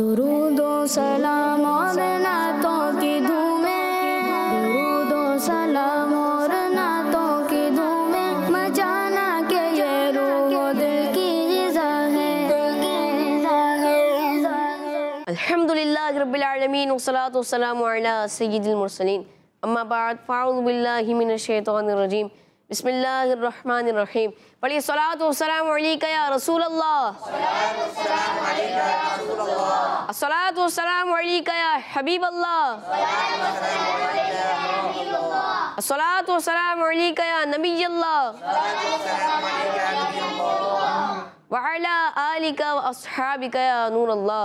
दुरूदो सलाम और नातों की धूमें, दुरूदो सलाम और नातों की धूमें, मचाना के ये रूह दिल की ग़िज़ा है। अल्हम्दुलिल्लाह रब्बिल आलमीन वस्सलातु वस्सलामु अला सय्यिदिल मुरसलीन अम्मा बाद फ़अऊज़ु बिल्लाहि मिनश शैतानिर रजीम बिस्मिल्लाहिर रहमानिर रहीम। पढ़िए सलातु वस्सलामु अलैका या रसूल अल्लाह, अस्सलातु वस्सलामु अलैका या हबीब अल्लाह, अस्सलातु वस्सलामु अलैका या नबी अल्लाह व अला आलिका व अस्हाबिका या नूर अल्लाह।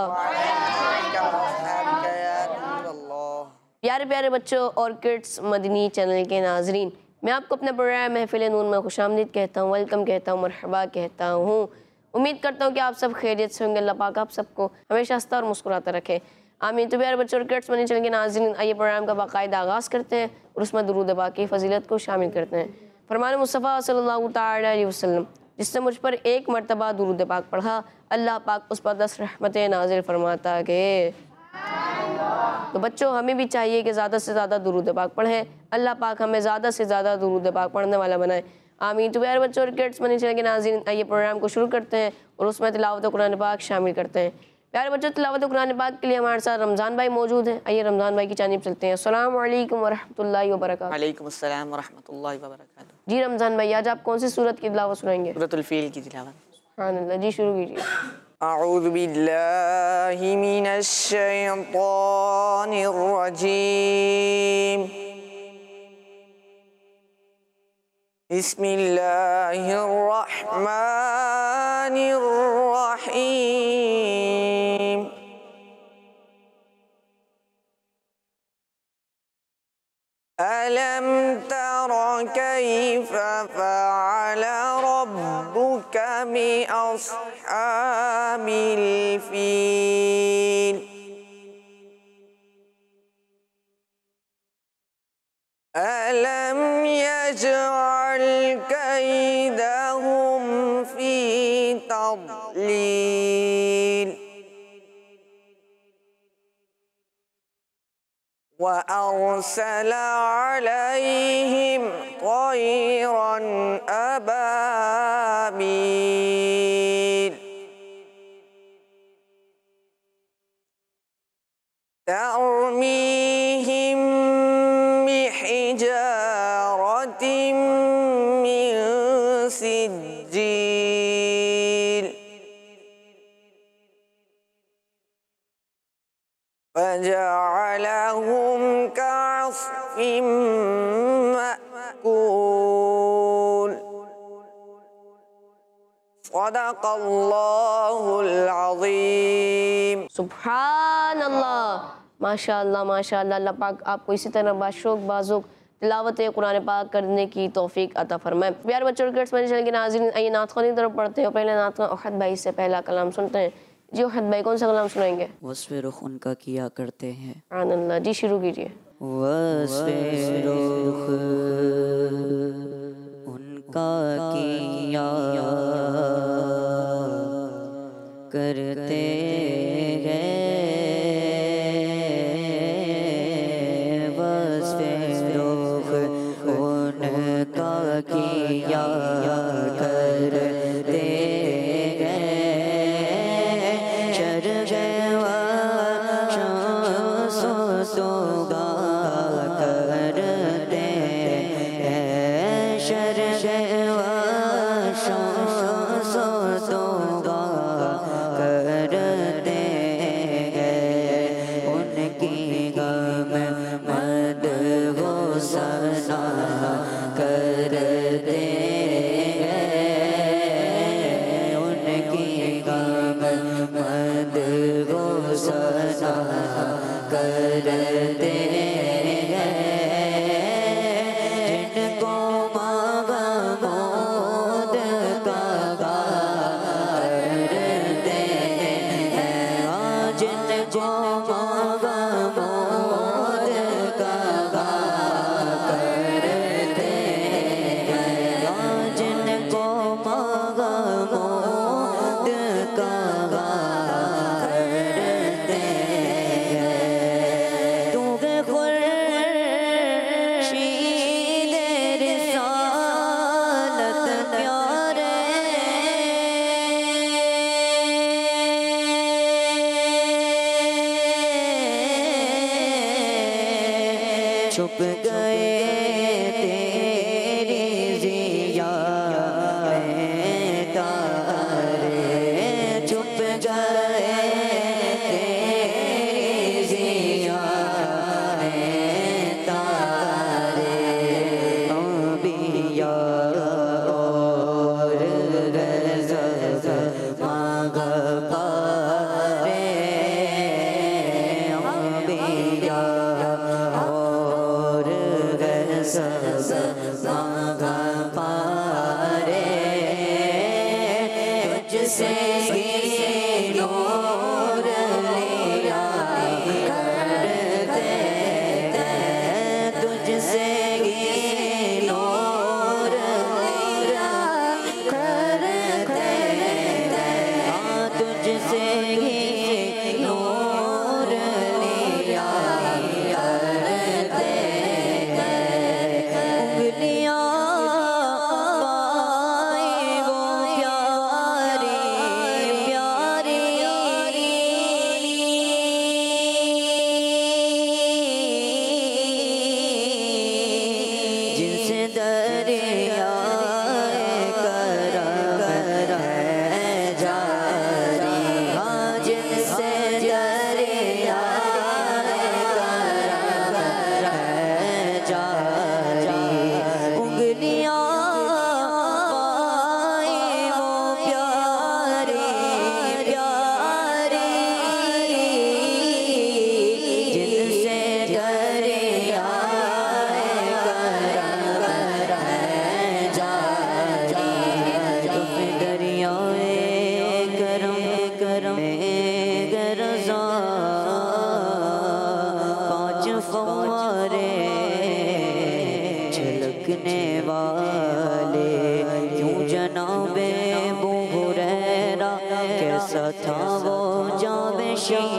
प्यारे प्यारे बच्चों और किड्स मदनी चैनल के नाजरीन, मैं आपको अपना प्रोग्राम महफिल नूर में खुशामदीद कहता हूँ, वेलकम कहता हूँ, मरहबा कहता हूँ। उम्मीद करता हूँ कि आप सब खैरियत से होंगे। अल्लाह पाक आप सबको हमेशा हंसता और मुस्कुराता रखे, आमीन। तो प्यारे बच्चों और किड्स मदनी चैनल के नाजरीन, आइए प्रोग्राम का बाकायदा आगाज़ करते हैं और उसमें दुरूद पाक की फजीलत को शामिल करते हैं। फरमान मुस्तफ़ा सल्लल्लाहु तआला अलैहि वसल्लम, जिसने मुझ पर एक मरतबा दुरूद पाक पढ़ा, अल्लाह पाक उस पर 10 रहमतें नाजिल फरमाता है। तो बच्चों, हमें भी चाहिए कि ज़्यादा से ज़्यादा दुरूद पाक पढ़ें। अल्लाह पाक हमें ज़्यादा से ज़्यादा दुरूद पाक पढ़ने वाला बनाए, आमीन। तो प्यारे बच्चों और किड्स मदनी चैनल के नाज़रीन, आइए प्रोग्राम को शुरू करते हैं और उसमें तिलावत कुरान पाक शामिल करते हैं। प्यारे बच्चों, तिलावत कुरान पाक के लिए हमारे साथ रमज़ान भाई मौजूद हैं। आइए रमज़ान भाई की जानिब चलते हैं। अस्सलामु अलैकुम व रहमतुल्लाहि व बरकातहू। वालेकुम अस्सलाम व रहमतुल्लाहि व बरकातहू। जी रमज़ान भाई, आज आप कौन सी सूरत की तिलावत सुनाएंगे? सूरतुल फील की तिलावत। सुभान जी, शुरू कीजिए। अऊज़ु बिल्लाहि मिनश शैतानिर रजीम, बिस्मिल्लाहिर रहमानिर रहीम। अलम तरा कैफ़ फ़अल रब्बुका बिअस्हाबिल फ़ील। अलम यजअल कैदहुम फ़ी तज़लील वअरसल अलैहिम तयरन अबाबील तरमीहिम बिहिजारतिम मिन सिज्जील फजअलहुम कअस्फिन मअकूल। सदक़ल्लाहुल अज़ीम। सुभान अल्लाह, माशाअल्लाह माशाअल्लाह। अल्लाह पाक आपको इसी तरह बाशौक बाज़ुक तिलावत कुरान पाक करने की तौफीक अता फरमाए। प्यारे बच्चों और किड्स मदनी चैनल के नाज़रीन, आइए नात ख़वानी की तरफ पढ़ते हैं। पहले नात ख़वान अहद भाई से पहला कलाम सुनते हैं। जी अहद भाई, कौन सा कलाम सुनाएंगे? वस्फ़े रुख़ उनका किया करते हैं। सुभान अल्लाह जी, शुरू कीजिए। वस्फ़े रुख़ उनका किया करते हैं, वस्फ़े रुख़ उनका किया करते छुप गए तेरी ज़िया में तारे, छुप गए तेरी ज़िया में तारे। अंबिया और गज़ब मांग पारे, अंबिया और गज़ब मांग पारे। तुझसे ही नूर लिया करते हैं, तुझसे ही नूर लिया करते हैं, हाँ तुझसे ही नूर लिया करते हैं। उंगलियां पाए वो प्यारी प्यारी, जिनसे दरिया करम है जारी, हाँ जिनसे दरिया करम है जारी। उंगलियां पाए वो प्यारी प्यारी, जिनसे दरिया करम है जारी। तुम दरियाए करम करम गरज़ा, पाँच फव्वारे छलकने वाले, क्यों जनाबे अबू हुरैरा कैसा था वो जावे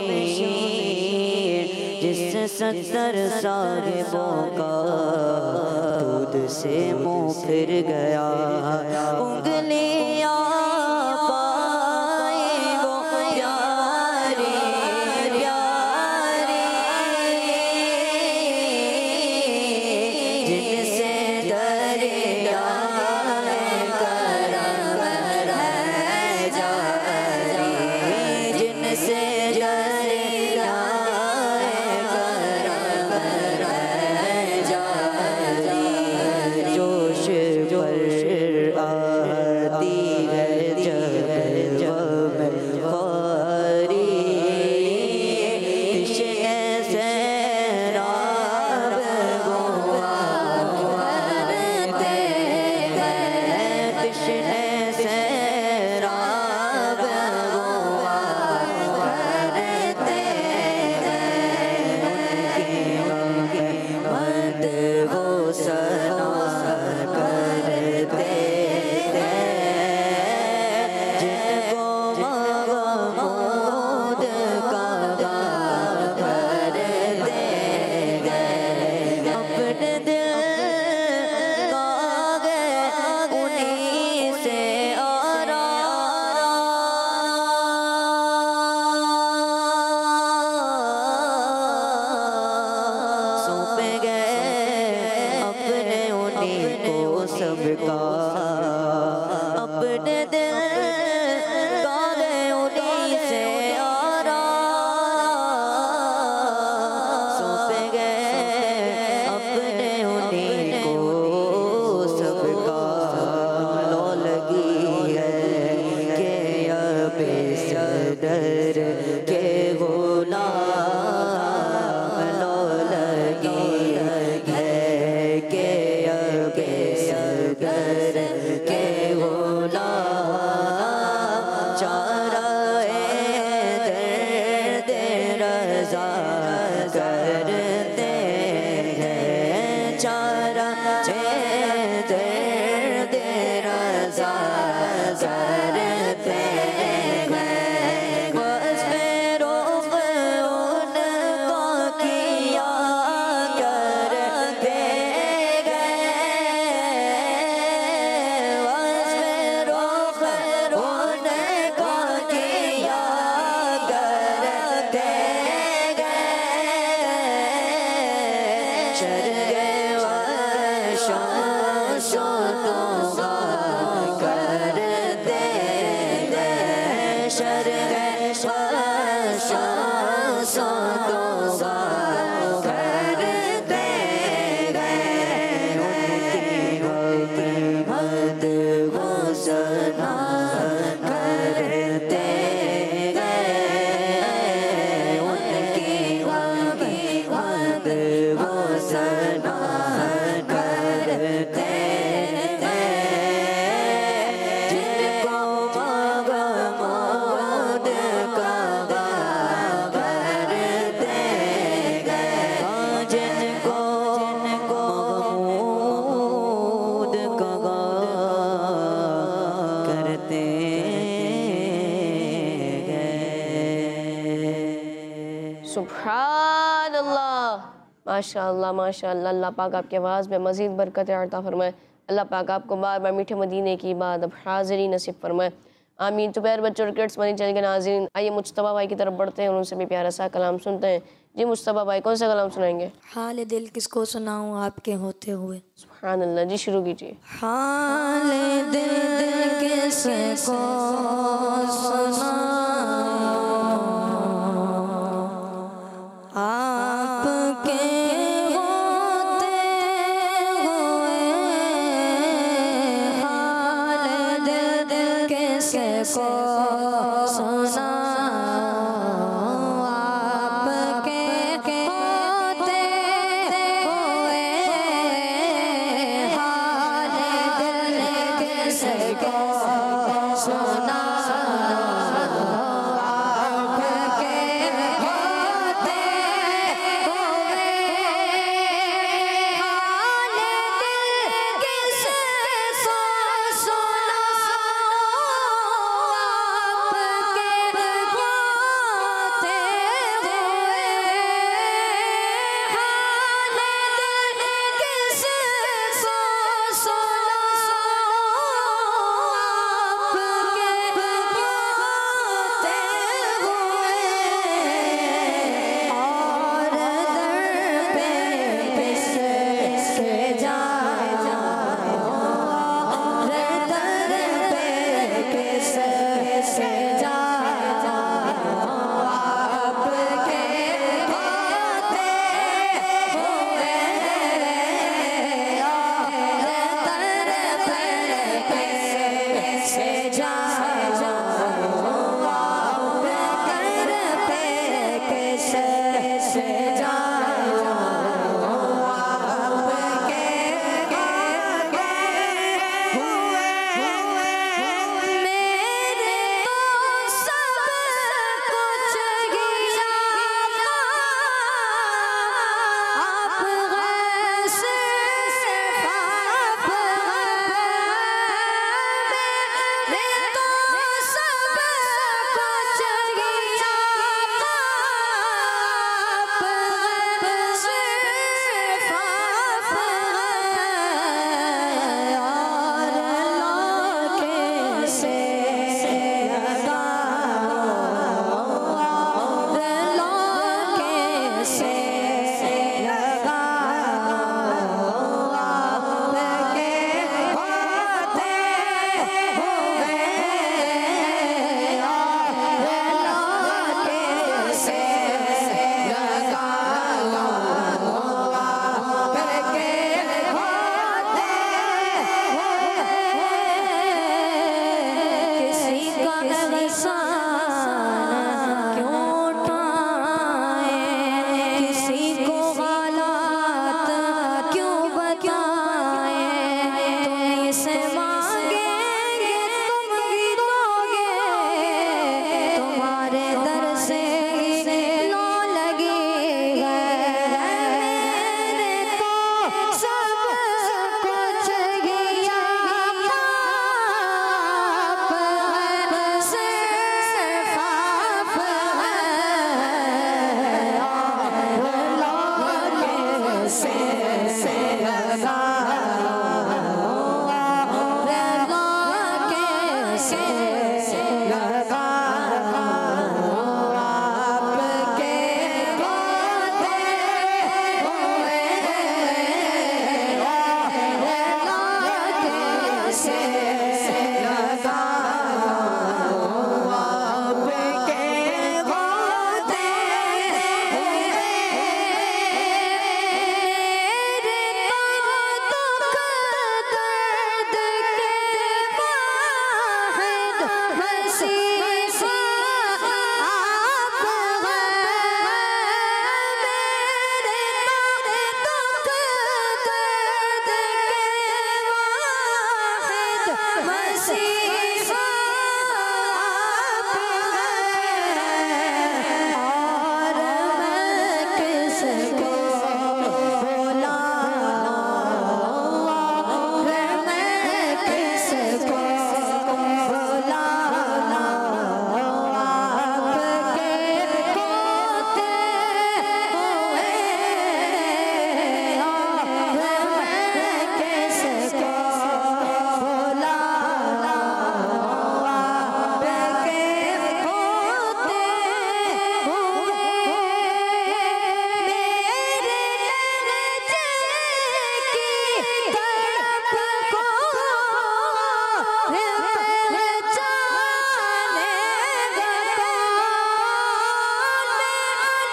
शीर, जिससे 70 साहिबों का दूध से मुँह फिर गया। उंगलियां पाए वो प्यारी प्यारी, जिनसे दरिया करम है जारी, जिनसे दरिया करम है जारी। जोश पर आती सुभान अल्लाह, माशाअल्लाह माशाअल्लाह। अल्लाह पाक आपकी आवाज़ में मज़ीद बरकत अता फरमाए। अल्लाह पाक आपको बार बार मीठे मदीने की बात अब हाज़िरी नसीब फरमाए, आमीन। तो प्यारे बच्चों और किड्स मदीने चैनल के नाज़रीन, आइए मुस्तफ़ा भाई की तरफ बढ़ते हैं और उनसे भी प्यारा सा कलाम सुनते हैं। जी मुस्तफ़ा भाई, कौन सा कलाम सुनाएंगे? हाल दिल किसको सुनाऊं आपके होते हुए। सुभान अल्लाह, जी शुरू कीजिए। हाल दिल किसको सुनाऊं आपके होते हुए। हाल दिल किसको सुनाऊं आपके होते हुए। हाल दिल किसको सुनाऊं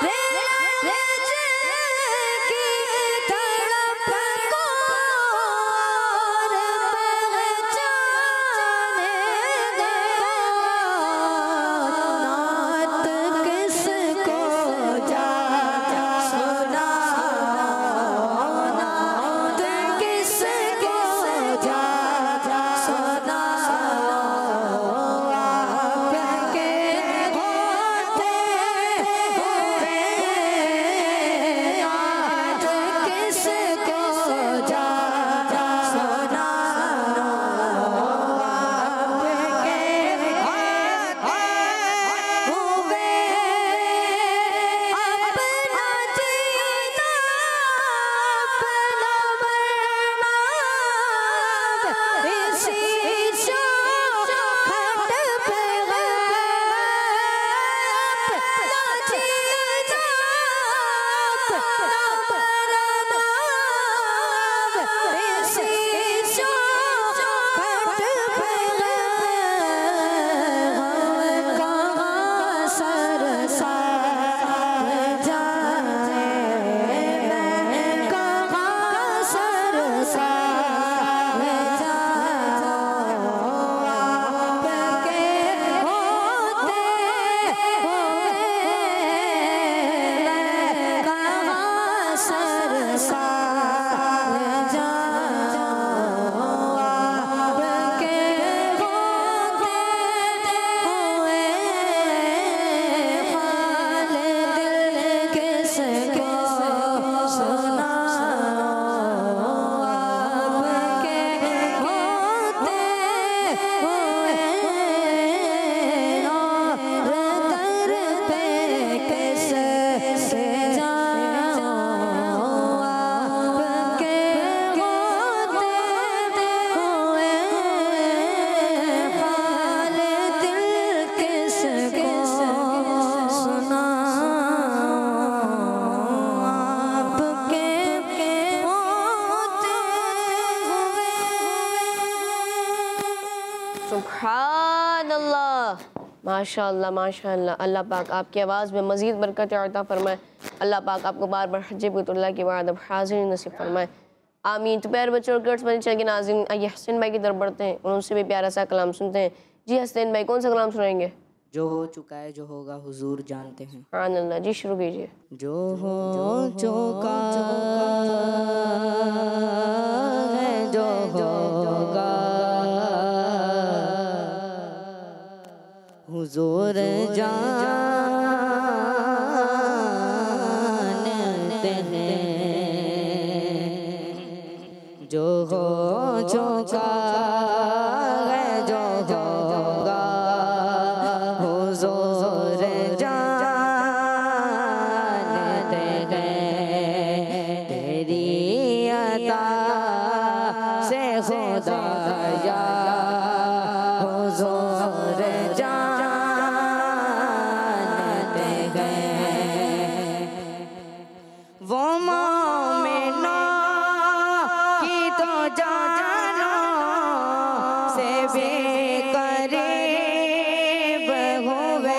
माशाअल्लाह माशाअल्लाह। अल्लाह पाक आपकी आवाज़ में मज़ीद बरकत अता फरमाए। अल्लाह पाक आपको बार बार हज बैतुल्लाह के बाद अब हाज़िर नसीब फरमाए, आमीन। तो प्यारे बच्चों और किड्स मदनी चैनल के नाज़रीन, आइए हसनैन भाई की तरफ बढ़ते हैं, उनसे भी प्यारा सा कलाम सुनते हैं। जी हसनैन भाई, कौन सा कलाम सुनाएंगे? जो हो चुका है जो होगा हुजूर जानते हैं। सुभान अल्लाह। जी शुरू कीजिए। जो हो चुका है जो होगा हुजूर जानते हैं। जो हो चुका है जो होगा हुजूर जानते हैं। तेरी अता से खुदाया हुजूर जानते हैं। वो मोमिनो की तो जानो से भी करीब हुए।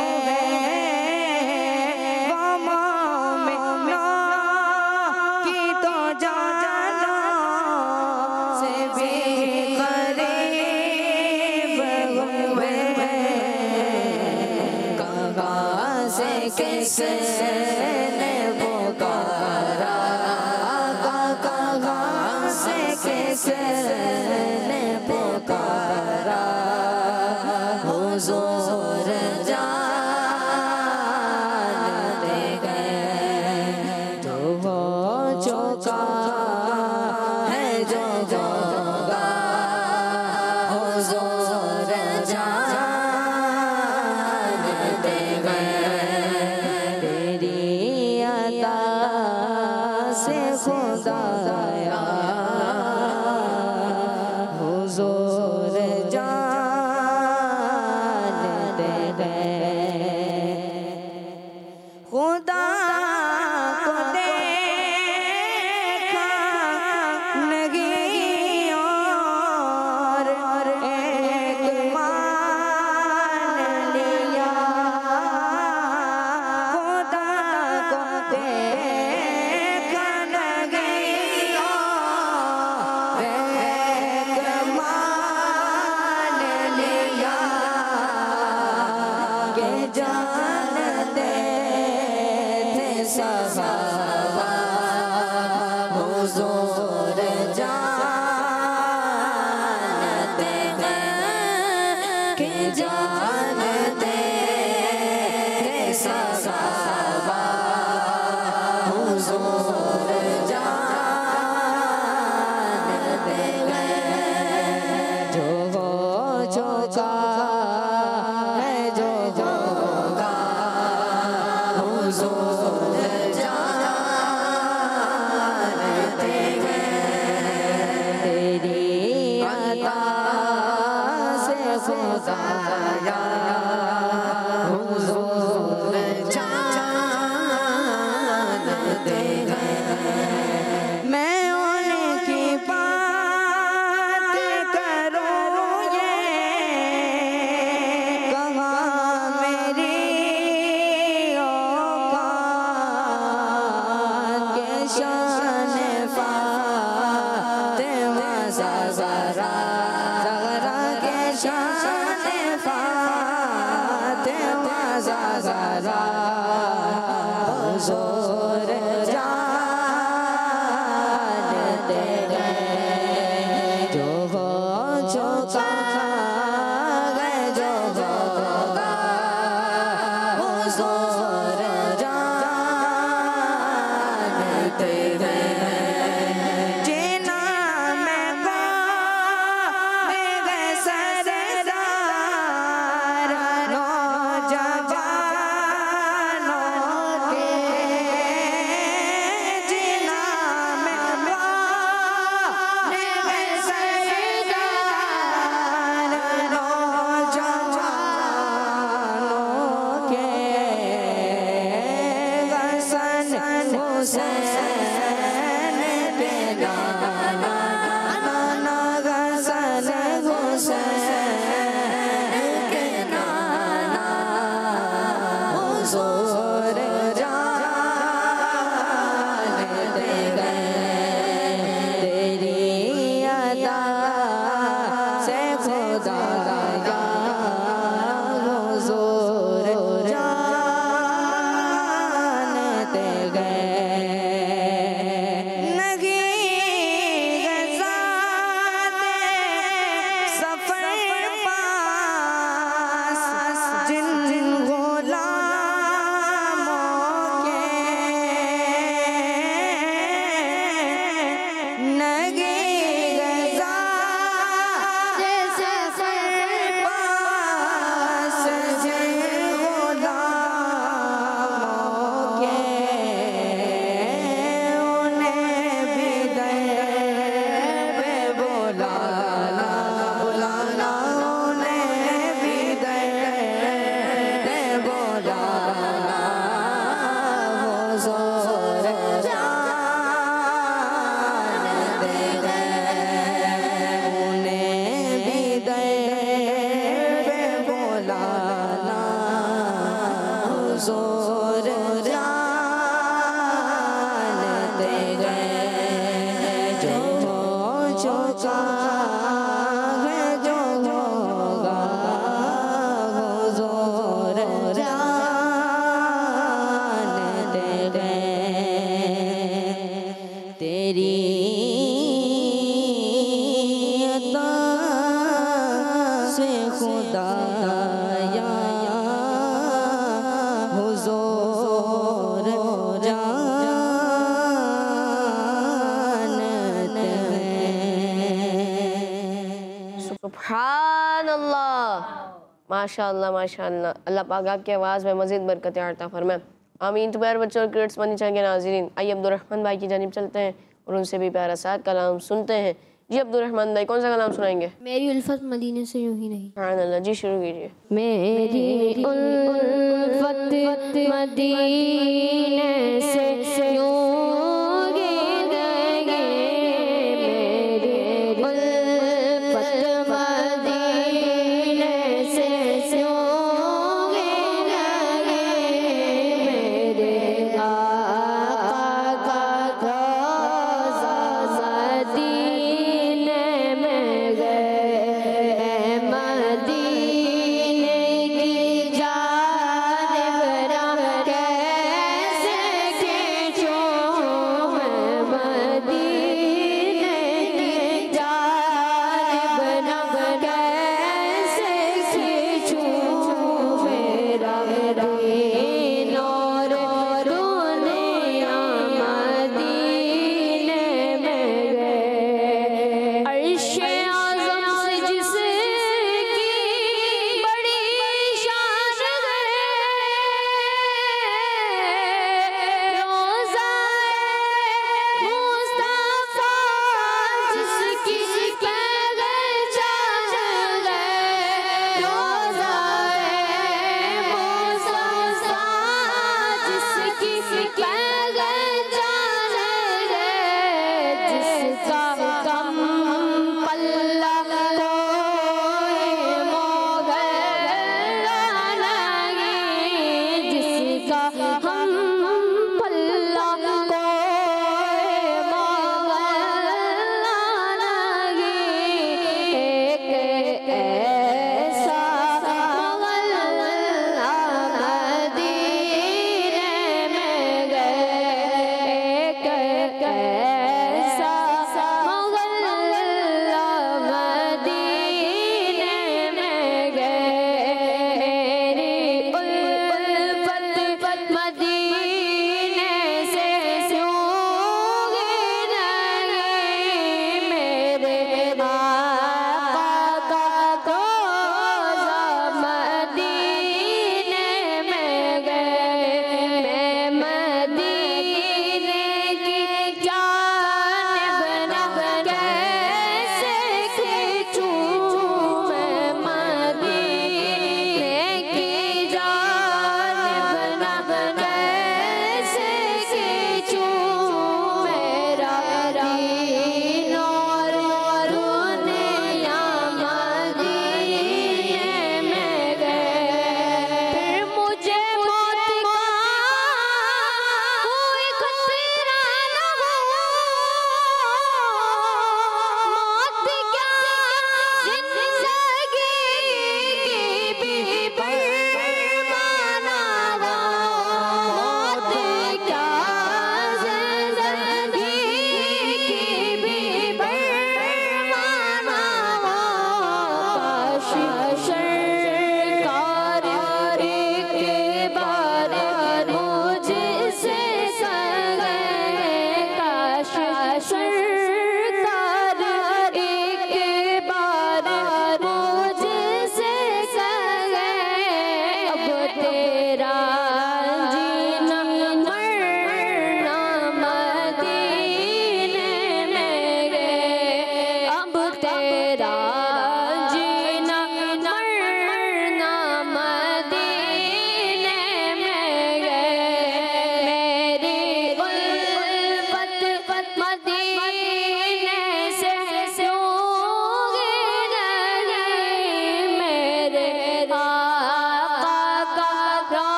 वो मोमिनो की तो जानो से भी करीब हुए। कहाँ से किसने पुकारा, कहाँ से किसने पुकारा हुजूर जानते हैं। जो हो चुका है जो होगा हुजूर जानते हैं। तेरी अता से खुदाया हुजूर जानते हैं। खुदा को देखा नहीं और एक मान लिया। खुदा को सहाबा हुजूर जानते हैं कि जानते हैं सहाबा हुजूर जानते हैं जो हो चुका है जो होगा हुजूर जानते हैं तेरी अता से खुदाया हुजूर जानते हैं मैं उनकी बात करूँ ये कहाँ मेरी औकात के शान फातिमा ज़हरा के शान फातिमा ज़हरा हुजूर जानते हैं जो हो चुका है जो होगा हुजूर जानते हैं जीना मैं मेरे सरदार नौजवानों के जीना मैं मेरे सरदार नौजवानों के हसन हुसैन पे नाना हसन हुसैन के नाना हुजूर जानते हैं तेरी अदा से खुदाया हुजूर जानते हैं नहीं गज़ाते सफ़र पास जिन जिन गुलामों के नहीं गज़ाते सफ़र पास जिन गुलामों के उन्हें भी दर पे बुलाना बुलाना उन्हें भी दर पे बुलाना हुजूर जानते हैं उन्हें भी दर पे बुलाना हुजूर जानते हैं जो हो चुका है जो होगा हुजूर जानते हैं तेरी अता से खुदाया हुजूर जानते हैं सुभान अल्लाह माशाअल्लाह माशाअल्लाह। अल्लाह पाक आपकी आवाज़ में मज़ीद बरकत अता फरमाए। आमीन। तो प्यारे बच्चों और किड्स मनी चैनल के नाज़रीन, आइए अब्दुर्रहमान भाई की जानिब चलते हैं और उनसे भी प्यारा सा कलाम सुनते हैं। जी अब्दुर्रहमान भाई, कौन सा कलाम सुनाएंगे? मेरी उल्फत मदीने से यूं ही नहीं। सुभान अल्लाह। जी शुरू कीजिए। मेरी उल्फत मदीने से यूं ही नहीं, मेरी उल्फत मदीने से यूं ही नहीं, मेरे आका का रोज़ा मदीने में गए, मदीने की जानिब कैसे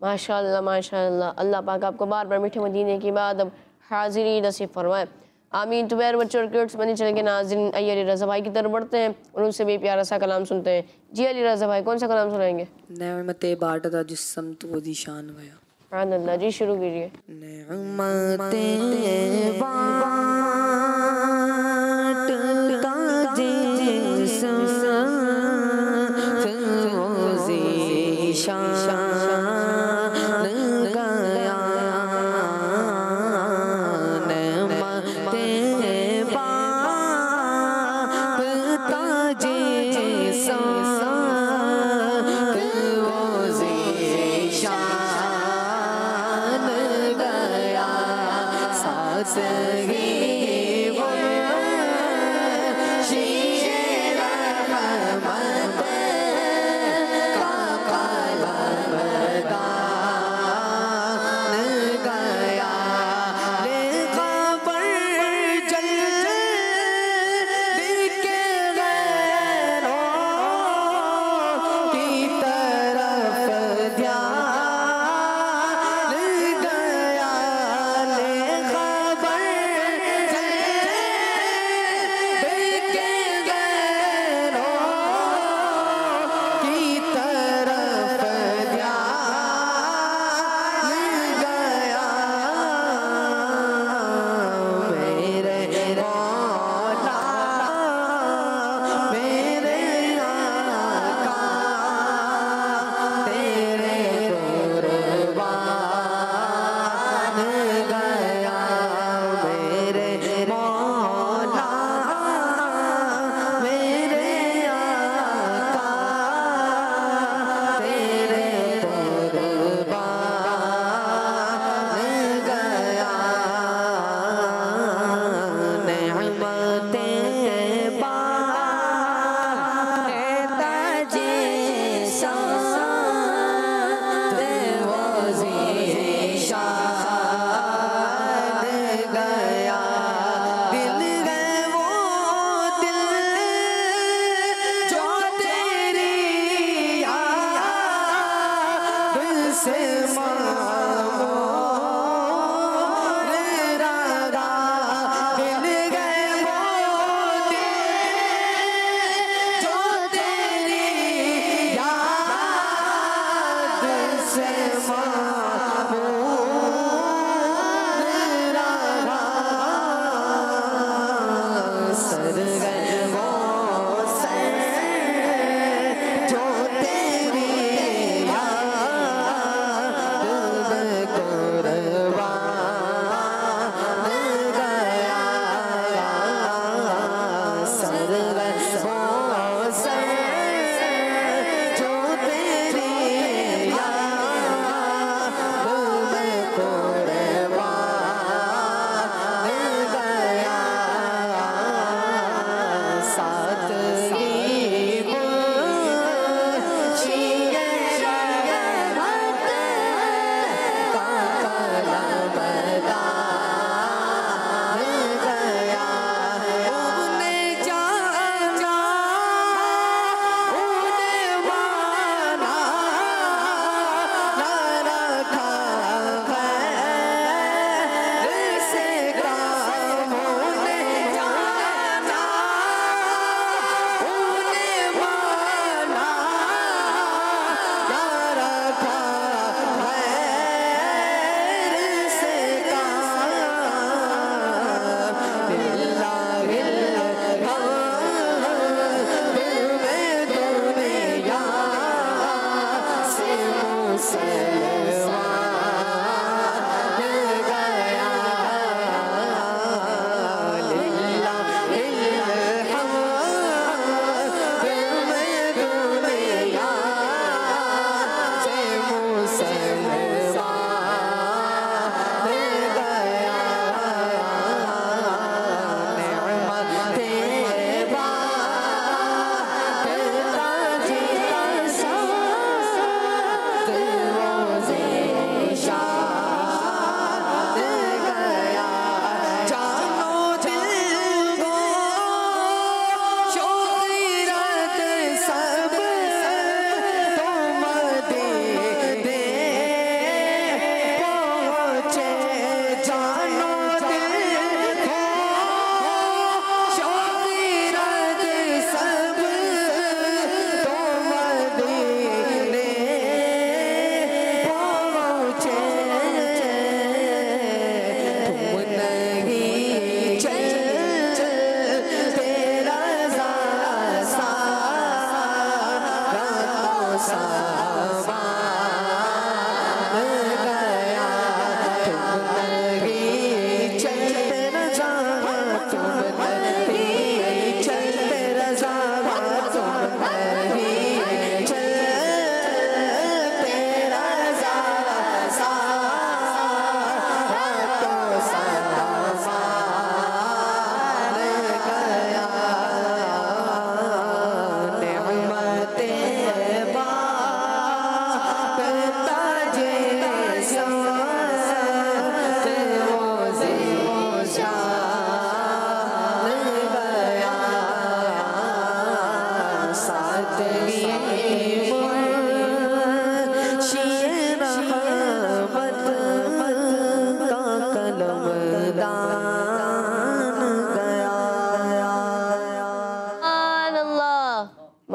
माशाअल्लाह माशाअल्लाह। अल्लाह पाक आपको बार बार मीठे मदीने की बात अब हाजिरी नसीब फरमाए, आमीन। तो प्यारे बच्चों और किड्स मदनी चैनल के नाज़रीन, आइए अली रज़ा भाई की तरफ बढ़ते हैं और उनसे भी प्यारा सा कलाम सुनते हैं। जी अली रज़ा भाई, कौन सा कलाम सुनाएंगे? नेमते बाटदा जिस्म तो दी शान गया। हाँ अल्लाह जी, शुरू कीजिए। नेमते बाटदा जिस्म तो दी शान गया। नेमते बाटदा जिस्म सगी वो शीर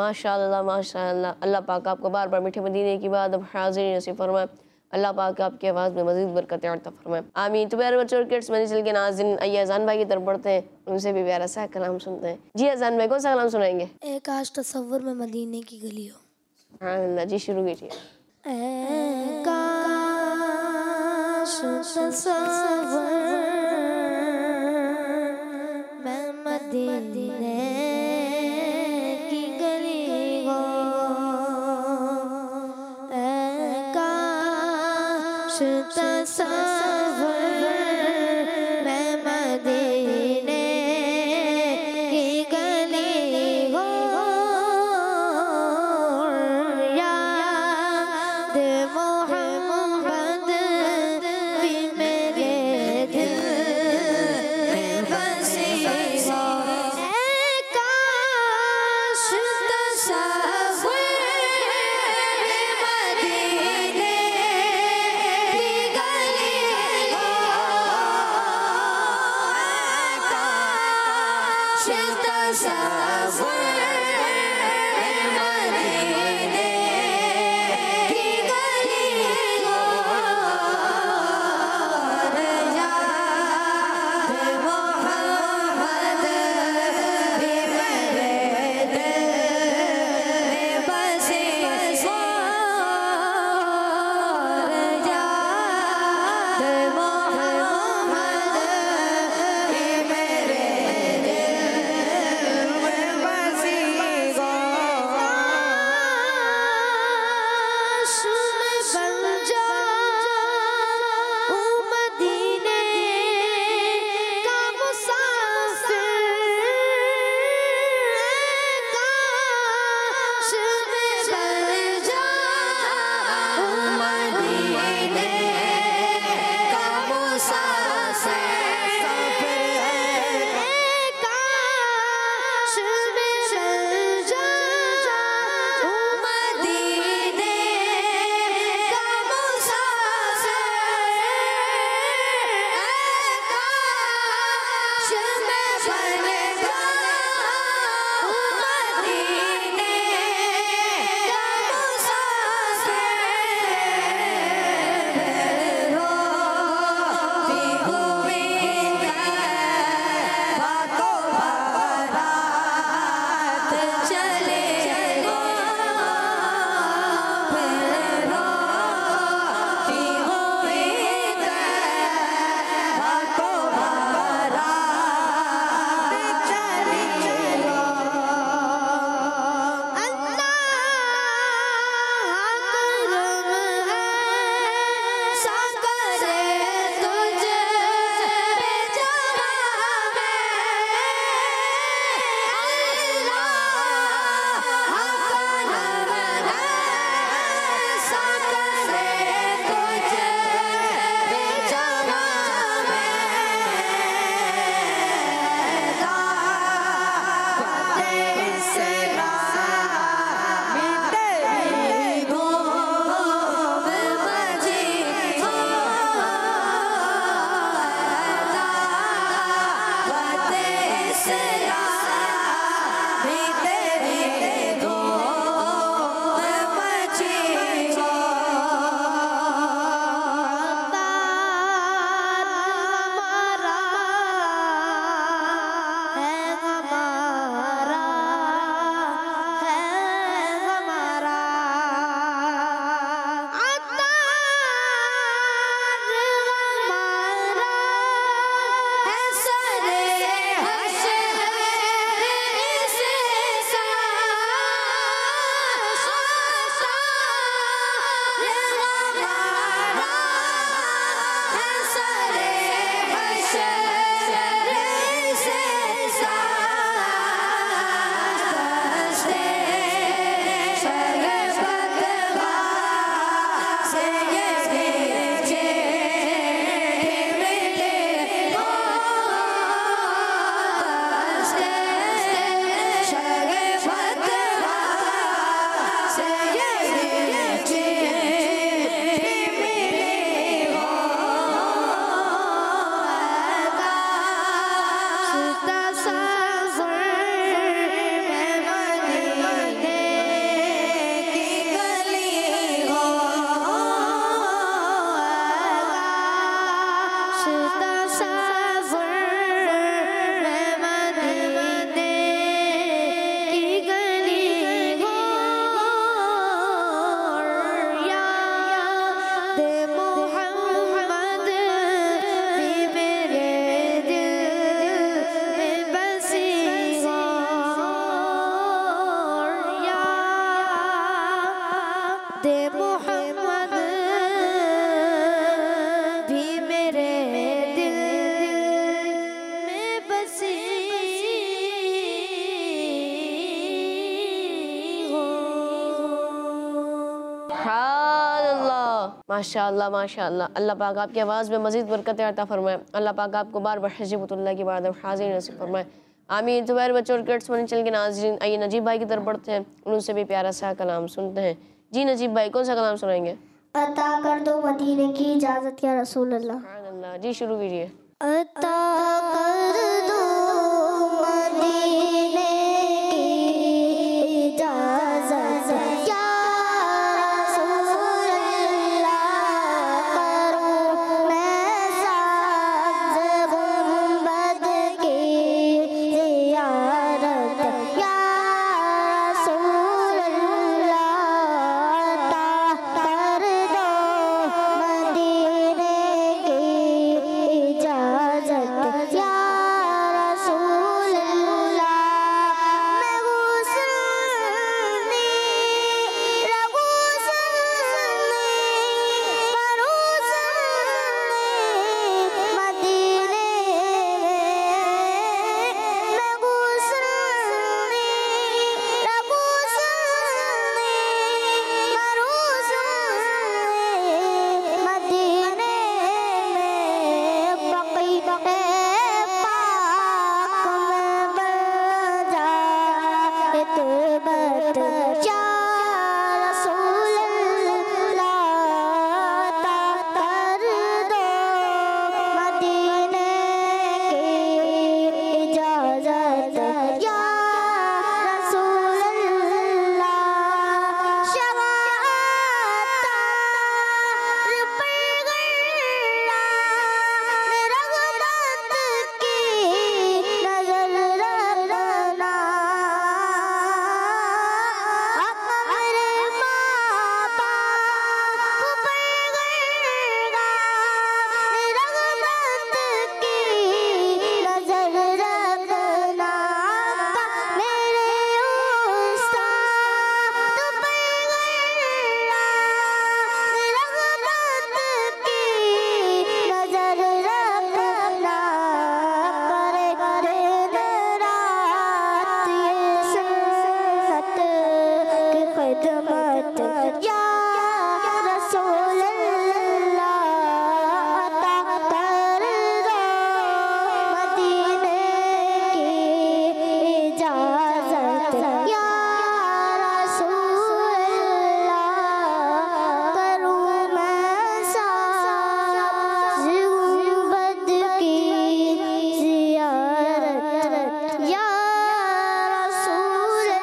माशाअल्लाह माशाअल्लाह। अल्लाह पाक आपको बार बार मीठे मदीने की बात अब हाज़िरी नसीब फरमाए। अल्लाह पाक आपकी आवाज़ में मज़ीद बरकत अता फरमाए, आमीन। तो प्यारे बच्चों और किड्स मंजिल के नाज़रीन, आइए अज़ान भाई की तरफ बढ़ते हैं, उनसे भी प्यारा सा कलाम सुनते हैं। जी अज़ान भाई, कौन सा कलाम सुनाएंगे? एक आज तसव्वुर में मदीने की गली हो। हाँ जी, शुरू कीजिए। काश तसव्वुर में मदीने की गली हो, काश तसव्वुर में मदीने की गली हो, याद मोहम्मद भी मेरे दिल में बसी हो। काश तसव्वुर में मदीने की गली दे मोहम्मद भी मेरे दिल में बसी हो। माशाअल्लाह माशाअल्लाह। अल्लाह पाक आपकी आवाज़ में मज़ीद बरकत अता फरमाए। अल्लाह पाक आपको बार बार हिजबतुल्लाह की बात हाजिर नसीब फरमाए। आमीन। तो मेरे बच्चों और किड्स मनी चैनल के नाज़रीन, आइए नजीब भाई की तरफ बढ़ते हैं, उनसे भी प्यारा सा कलाम सुनते हैं। जी नजीब भाई, कौन सा कलाम सुनाएंगे? अता कर दो मदीने की इजाज़त या रसूल अल्लाह। सुभान जी शुरू कीजिए। अता कर दो मदीने की इजाज़त या रसूल अल्लाह। करूं मैं सब्ज़ गुंबद की ज़ियारत या रसूल अल्लाह। अता कर दो मदीने की इजाज़त या रसूल अल्लाह। मैं गुस्ली मदीने मैं गुस्ली मदीने में बक़ी पाक में बन जाए तुबत या रसूल अल्लाह। अता कर दो मदीने की इजाज़त या रसूल अल्लाह। शवातार पर गल्ला मेरा गुलाब की नजर रखना। मेरे माँ बाप पर गल्ला मेरा गुलाब की नजर रखना। मेरे उस्ताद पर गल्ला मेरा गुलाब की नजर रखना। करे करे रात ये सुन्नत की खिदमत या रसूल अल्लाह। अता कर दो मदीने की इजाज़त या रसूल अल्लाह। करूं मैं सब्ज़ गुंबद की ज़ियारत या रसूल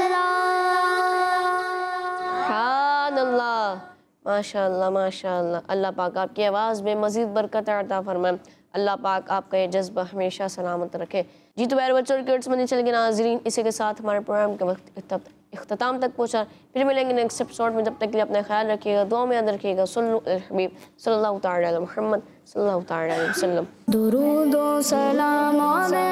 अल्लाह। माशाअल्लाह माशाअल्लाह। अल्लाह पाक आपकी आवाज़ में मज़ीद बरकत अता फरमाए। अल्लाह पाक आपका ये जज्बा हमेशा सलामत रखे। जी तो मेरे बच्चों और किड्स मनी चैनल के नाज़रीन, इसी के साथ हमारे प्रोग्राम के वक्त इख्तिताम तक पहुँचा। फिर मिलेंगे नेक्स्ट एपिसोड में, जब तक के लिए अपना ख्याल रखिएगा, दुआ में याद रखिएगा। सल्लल्लाहु अलैहि हबीब सल्लल्लाहु तआला अलैहि मुहम्मद सल्लल्लाहु तआला अलैहि वसल्लम। दुरूद व सलाम